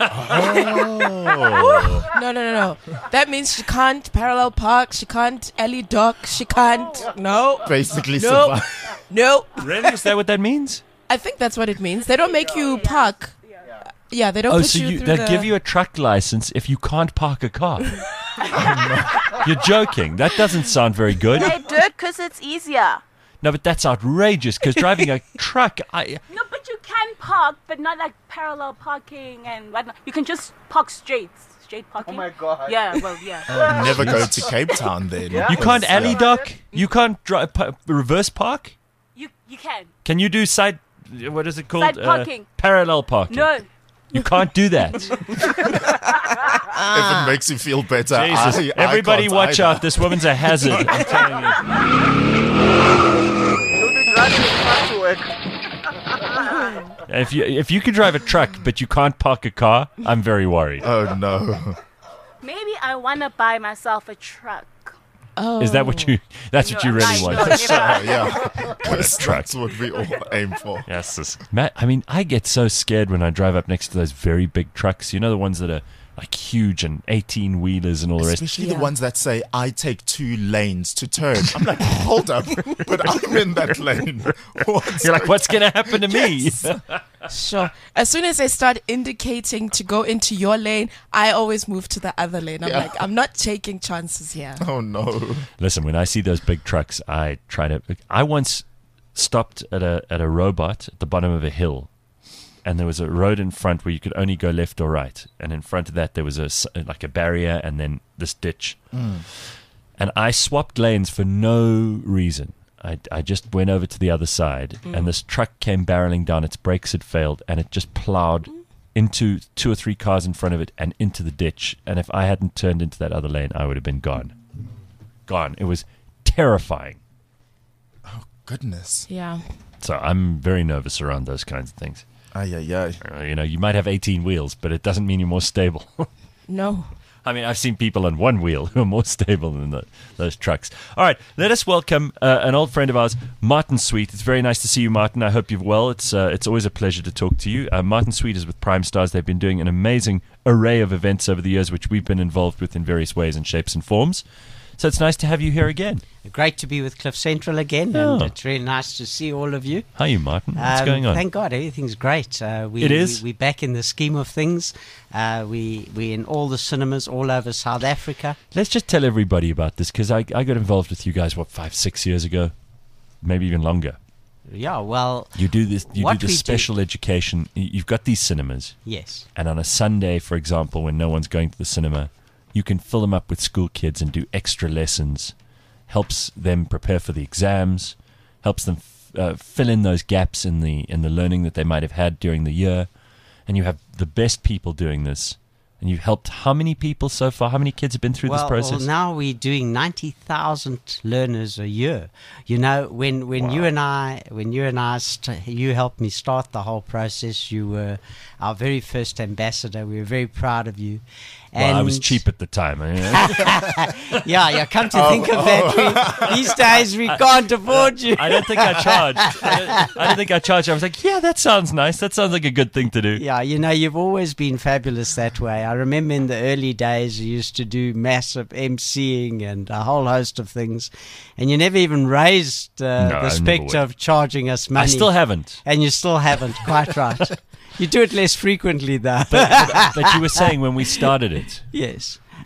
No, no, no, no. That means she can't parallel park. She can't alley dock. She can't. No, Basically No. survive. no. Really? Is that what that means? I think that's what it means. They don't make you park. Yeah, they don't Oh, put so you you, through they the... give you a truck license if you can't park a car. You're joking. That doesn't sound very good. They do it because it's easier. No, but that's outrageous because driving a truck, I, No, but you can park, but not like parallel parking and whatnot. You can just park straight, straight parking. Oh my God. Yeah, well, yeah. Never go to Cape Town then. Yeah. you can't Because, alley uh, dock. You can't drive pa- reverse park. You you can. Can you do side? What is it called? Side parking. Uh, parallel parking. No. You can't do that. If it makes you feel better, Jesus. I, I Everybody can't watch either. out. This woman's a hazard. I'm telling you. You'll be driving a truck to work. If you if you can drive a truck but you can't park a car, I'm very worried. Oh, no. Maybe I want to buy myself a truck. Oh. Is that what you? That's what No, you really I- want. no, never. Uh, yeah. That's, truck. that's what we all aim for. Yes, sis. Matt, I mean, I get so scared when I drive up next to those very big trucks. You know, the ones that are like huge and eighteen wheelers and all the rest. Especially Yeah. the ones that say, I take two lanes to turn. I'm like, hold up. But I'm in that lane. What's You're like, what's going to happen to me? Sure. As soon as they start indicating to go into your lane, I always move to the other lane. I'm Yeah. like, I'm not taking chances here. Oh, no. Listen, when I see those big trucks, I try to. I once stopped at a at a robot at the bottom of a hill, and there was a road in front where you could only go left or right, and in front of that there was a s- like a barrier, and then this ditch, and I swapped lanes for no reason. I, I just went over to the other side, and this truck came barreling down. Its brakes had failed, and it just plowed into two or three cars in front of it and into the ditch. And if I hadn't turned into that other lane, I would have been gone. Gone. It was terrifying. Goodness. Yeah. So I'm very nervous around those kinds of things. Ay, ay, ay. Uh, you know, you might have eighteen wheels, but it doesn't mean you're more stable. No. I mean, I've seen people on one wheel who are more stable than the, those trucks. All right, let us welcome uh, an old friend of ours, Martin Sweet. It's very nice to see you, Martin. I hope you're well. It's uh, it's always a pleasure to talk to you. Uh, Martin Sweet is with Prime Stars. They've been doing an amazing array of events over the years, which we've been involved with in various ways and shapes and forms. So it's nice to have you here again. Great to be with Cliff Central again, Oh. and it's really nice to see all of you. How are you, Martin? What's Um, going on? Thank God, everything's great. Uh, we, It is? We, we're back in the scheme of things. Uh, we we in all the cinemas all over South Africa. Let's just tell everybody about this, because I, I got involved with you guys, what, five, six years ago? Maybe even longer. Yeah, well, You do this. You What do we this do- special education. Y- You've got these cinemas, yes. and on a Sunday, for example, when no one's going to the cinema, you can fill them up with school kids and do extra lessons. Helps them prepare for the exams. Helps them f- uh, fill in those gaps in the in the learning that they might have had during the year. And you have the best people doing this. And you've helped how many people so far? How many kids have been through well, this process? Well, now we're doing ninety thousand learners a year. You know, when, when you and I, when you and I, st- you helped me start the whole process. You were our very first ambassador. We were very proud of you. Well, I was And- cheap at the time. eh? yeah, yeah. Come to think of that, we, these days we can't afford you. I don't think I charged. I don't, I don't think I charged. I was like, yeah, that sounds nice. That sounds like a good thing to do. Yeah, you know, you've always been fabulous that way. I remember in the early days you used to do massive emceeing and a whole host of things, and you never even raised uh, No, I the never spectre would. of charging us money. I still haven't. And you still haven't, quite right. You do it less frequently, though. But, but, but you were saying when we started it. Yes.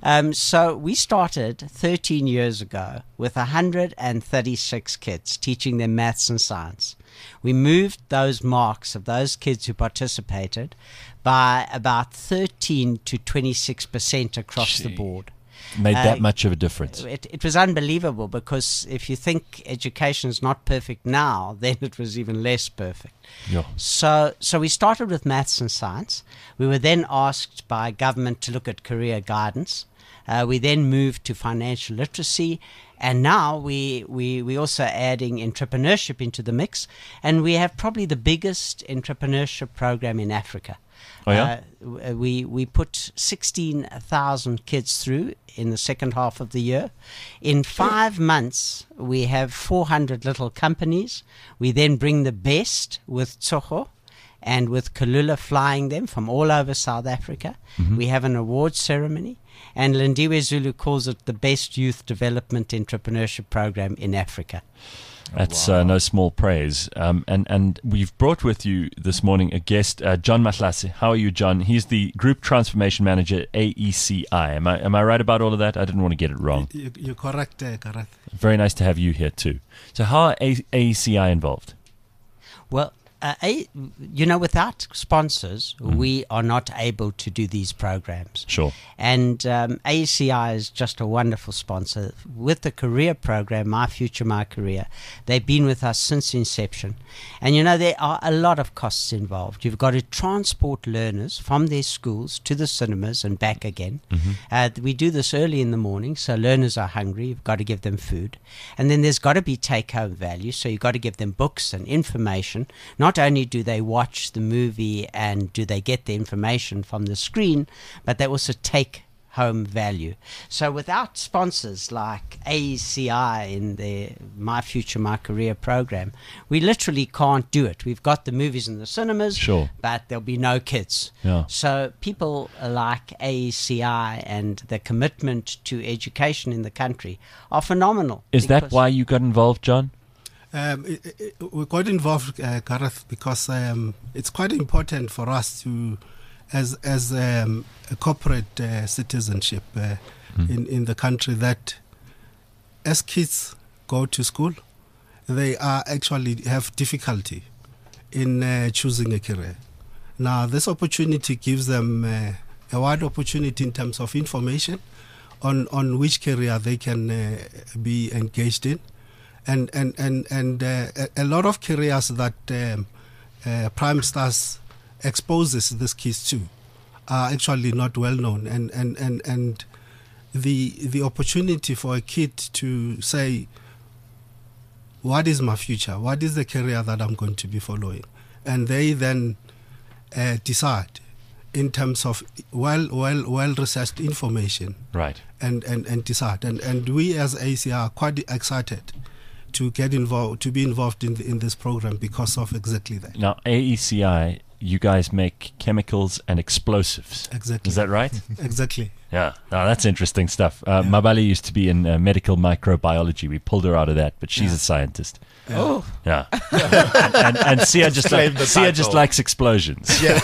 Um, so we started thirteen years ago with one hundred thirty-six kids, teaching them maths and science. We moved those marks of those kids who participated by about thirteen to twenty-six percent across Gee. the board. Made that Uh, much of a difference. It, it was unbelievable, because if you think education is not perfect now, then it was even less perfect. Yeah. So, so we started with maths and science. We were then asked by government to look at career guidance. Uh, we then moved to financial literacy, and now we we we also adding entrepreneurship into the mix, and we have probably the biggest entrepreneurship program in Africa. Oh, yeah? Uh, w- we we put sixteen thousand kids through in the second half of the year. In five months, we have four hundred little companies. We then bring the best with Tsogo and with Kalula flying them from all over South Africa. Mhm. We have an award ceremony, and Lindiwe Zulu calls it the best youth development entrepreneurship program in Africa. That's uh, no small praise. Um, and, and we've brought with you this morning a guest, uh, John Matlase. How are you, John? He's the Group Transformation Manager at A E C I. Am I, am I right about all of that? I didn't want to get it wrong. You, you're correct, uh, Gareth. Very nice to have you here, too. So how are A- AECI involved? Well, uh, a, you know, without sponsors, Mhm. we are not able to do these programs. Sure. And um, A E C I is just a wonderful sponsor. With the career program, My Future, My Career, they've been with us since inception. And, you know, there are a lot of costs involved. You've got to transport learners from their schools to the cinemas and back again. Mhm. Uh, we do this early in the morning, so learners are hungry. You've got to give them food. And then there's got to be take-home value, so you've got to give them books and information. Not only do they watch the movie and do they get the information from the screen, but they also take home value. So without sponsors like A E C I in the My Future, My Career program, we literally can't do it. We've got the movies in the cinemas, Sure. but there'll be no kids. Yeah. So people like A E C I and the commitment to education in the country are phenomenal. Is that because- why you got involved, John? Um, it, it, we got involved, uh, Gareth, because um, it's quite important for us to, as as um, a corporate uh, citizenship uh, Mm. in in the country, that as kids go to school, they are actually have difficulty in uh, choosing a career. Now, this opportunity gives them uh, a wide opportunity in terms of information on on which career they can uh, be engaged in. And and and and uh, a, a lot of careers that um, uh, Prime Stars exposes these kids to are actually not well known, and and and and the the opportunity for a kid to say, what is my future? What is the career that I'm going to be following? And they then uh, decide in terms of well well well researched information, Right. and and and decide. And and we as A C are quite excited to get involved, to be involved in the, in this program because of exactly that. Now, A E C I, you guys make chemicals and explosives. Exactly. Is that right? Exactly. Yeah. Now, that's interesting stuff. Uh, Mabali used to be in uh, medical microbiology. We pulled her out of that, but she's Yeah. a scientist. Yeah. Oh. Yeah. and, and, and Sia just Claim like, the Sia just title. likes explosions. Yeah.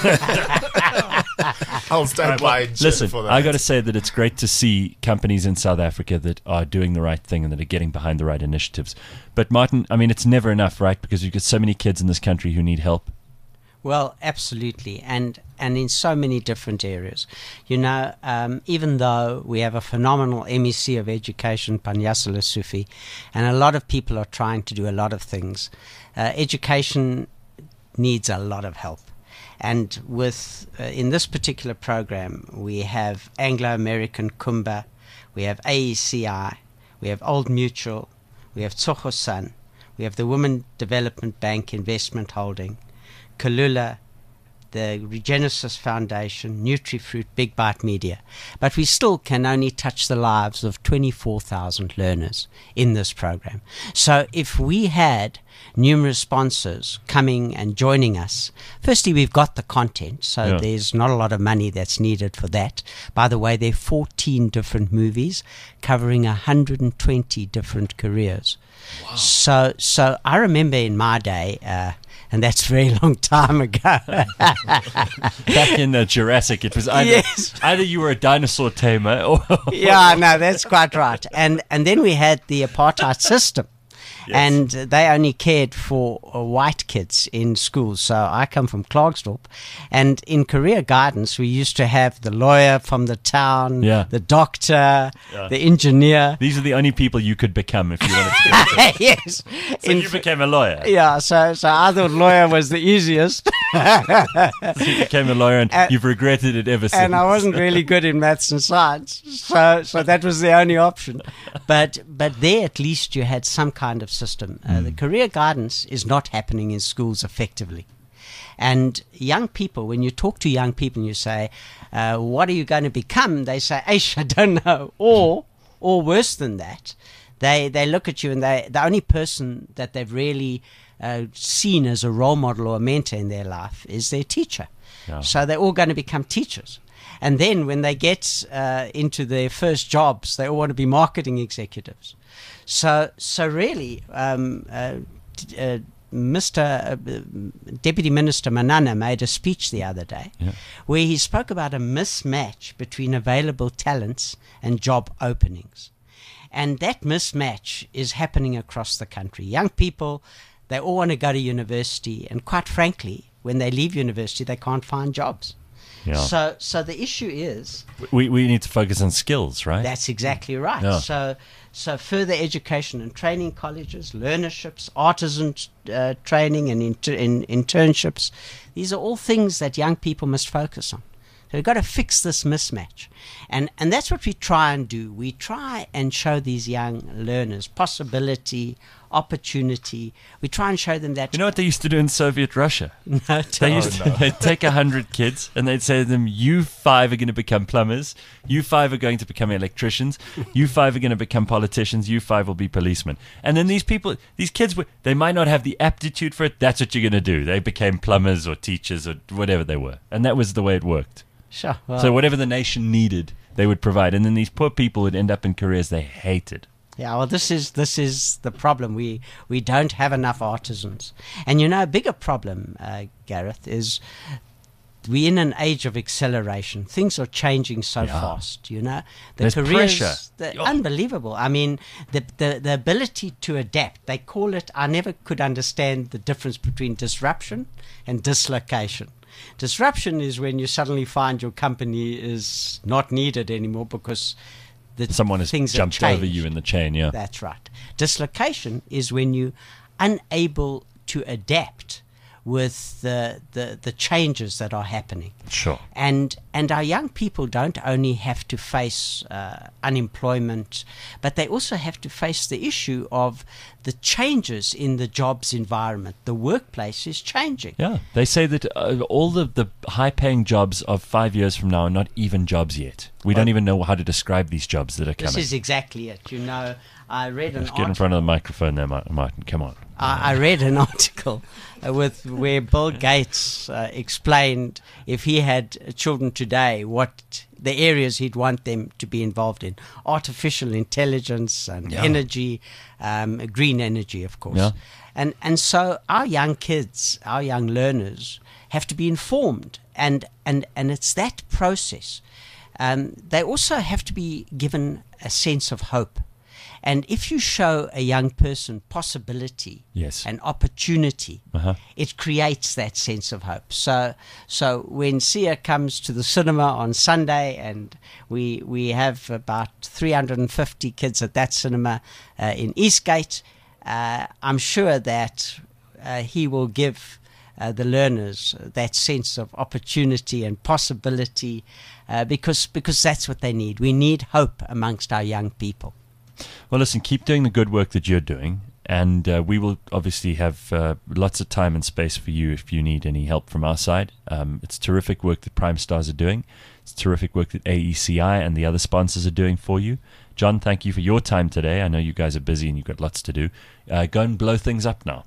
I'll stand by and cheer Listen, for that. I got to say that it's great to see companies in South Africa that are doing the right thing and that are getting behind the right initiatives. But Martin, I mean, it's never enough, right? Because you've got so many kids in this country who need help. Well, absolutely, and and in so many different areas. You know, um, even though we have a phenomenal M E C of Education, Panyasala Sufi, and a lot of people are trying to do a lot of things, uh, education needs a lot of help. And with uh, in this particular program, we have Anglo-American Kumba, we have A E C I, we have Old Mutual, we have Tsogo Sun, we have the Women Development Bank Investment Holding, Kalula, the Regenesis Foundation, NutriFruit, Big Bite Media. But we still can only touch the lives of twenty-four thousand learners in this program. So if we had numerous sponsors coming and joining us, firstly, we've got the content, so Yeah. there's not a lot of money that's needed for that. By the way, there are fourteen different movies covering one hundred twenty different careers. Wow. So, so I remember in my day, uh, and that's a very long time ago. Back in the Jurassic, it was either, Yes. either you were a dinosaur tamer or Yeah, no, that's quite right. And and then we had the apartheid system. Yes. And they only cared for uh, white kids in schools. So I come from Klerksdorp. And in career guidance, we used to have the lawyer from the town, Yeah. the doctor, Yeah. the engineer. These are the only people you could become if you wanted to go into Yes. So you became a lawyer. Yeah, so, so I thought lawyer was the easiest. So you became a lawyer and, And- you've regretted it ever since. And I wasn't really good in maths and science, so so that was the only option. But but there at least you had some kind of system. Uh, The career guidance is not happening in schools effectively. And young people, when you talk to young people and you say, uh, "What are you going to become?" they say, "Aish, I don't know." Or or worse than that, they they look at you and they the only person that they've really uh, seen as a role model or a mentor in their life is their teacher. Yeah. So they're all going to become teachers. And then when they get uh, into their first jobs, they all want to be marketing executives. So, so really, um, uh, t- uh, Mister Uh, Deputy Minister Manana made a speech the other day Yeah. where he spoke about a mismatch between available talents and job openings. And that mismatch is happening across the country. Young people, they all want to go to university, and quite frankly, when they leave university, they can't find jobs. Yeah. So, so the issue is we, we need to focus on skills, right? that's exactly right. Yeah. So, so further education and training colleges, learnerships, artisan uh, training, and inter- in, internships. These are all things that young people must focus on. So we've got to fix this mismatch, and and that's what we try and do. We try and show these young learners possibility, opportunity. We try and show them that. You know what they used to do in Soviet Russia? No, They used to, they'd take a hundred kids and they'd say to them, "You five are going to become plumbers. You five are going to become electricians. You five are going to become politicians. You five will be policemen." And then these people, these kids, were, they might not have the aptitude for it. That's what you're going to do. They became plumbers or teachers or whatever they were, and that was the way it worked. Sure. Well, So whatever the nation needed, they would provide, and then these poor people would end up in careers they hated. Yeah, well, this is this is the problem. We we don't have enough artisans, and you know, a bigger problem, uh, Gareth, is we're in an age of acceleration. Things are changing so Yeah. fast. You know, the There's careers, pressure. the, Oh. unbelievable. I mean, the, the the ability to adapt. They call it. I never could understand the difference between disruption and dislocation. Disruption is when you suddenly find your company is not needed anymore because the Someone has things have jumped over changed. you in the chain, yeah. That's right. Dislocation is when you unable to adapt with the, the, the changes that are happening. Sure. And and our young people don't only have to face uh, unemployment, but they also have to face the issue of the changes in the jobs environment. The workplace is changing. Yeah, they say that uh, all the, the high-paying jobs of five years from now are not even jobs yet. We don't even know how to describe these jobs that are This coming. is exactly it. You know, I read an Let's get in article. front of the microphone there, Mar- Martin. Come on. I, I read an article uh, with where Bill Gates uh, explained if he had children today, what the areas he'd want them to be involved in: artificial intelligence and Yeah. energy, um, green energy, of course. Yeah. And and so our young kids, our young learners, have to be informed, and and and it's that process. Um, they also have to be given a sense of hope. And if you show a young person possibility Yes. and opportunity, Uh-huh. it creates that sense of hope. So, so when Sia comes to the cinema on Sunday, and we we have about three hundred fifty kids at that cinema uh, in Eastgate, uh, I'm sure that uh, he will give uh, the learners that sense of opportunity and possibility, uh, because because that's what they need. We need hope amongst our young people. Well, listen, keep doing the good work that you're doing, and uh, we will obviously have uh, lots of time and space for you if you need any help from our side. Um, it's terrific work that Prime Stars are doing. It's terrific work that A E C I and the other sponsors are doing for you. John, thank you for your time today. I know you guys are busy and you've got lots to do. Uh, go and blow things up now.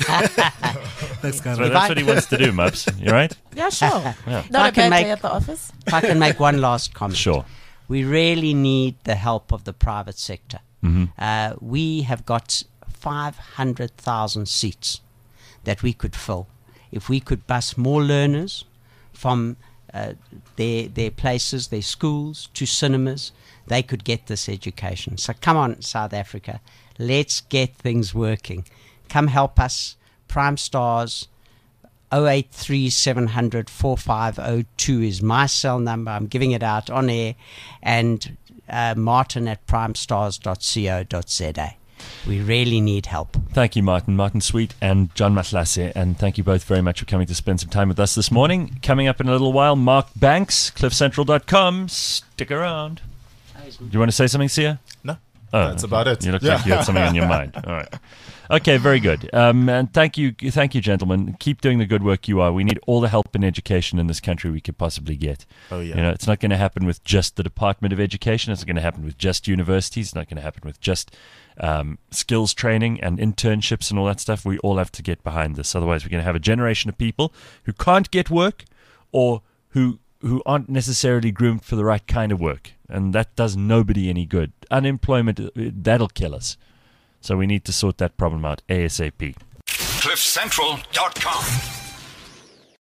That's So that's what he wants to do, Mubs. You right? Yeah, sure. Yeah. Not I a can bad make- day at the office. If I can make one last comment. Sure. We really need the help of the private sector. Mhm. Uh, we have got five hundred thousand seats. that we could fill. If we could bus more learners from uh, their their places, their schools, to cinemas, they could get this education. So come on, South Africa, let's get things working. Come help us. Prime Stars, oh eight three seven hundred four five oh two is my cell number. I'm giving it out on air. And uh, Martin at primestars dot co dot za. We really need help. Thank you, Martin. Martin Sweet and John Matlase. And thank you both very much for coming to spend some time with us this morning. Coming up in a little while, Mark Banks, cliff central dot com. Stick around. Do you want to say something, Sia? No. Oh, that's okay. about it. You look Yeah. like you had something on your mind. All right. Okay, very good. Um, and thank you, thank you, gentlemen. Keep doing the good work you are. We need all the help in education in this country we could possibly get. Oh, yeah. You know, it's not going to happen with just the Department of Education. It's not going to happen with just universities. It's not going to happen with just um, skills training and internships and all that stuff. We all have to get behind this. Otherwise, we're going to have a generation of people who can't get work, or who who aren't necessarily groomed for the right kind of work, and that does nobody any good. Unemployment, that'll kill us. So we need to sort that problem out ASAP. cliff central dot com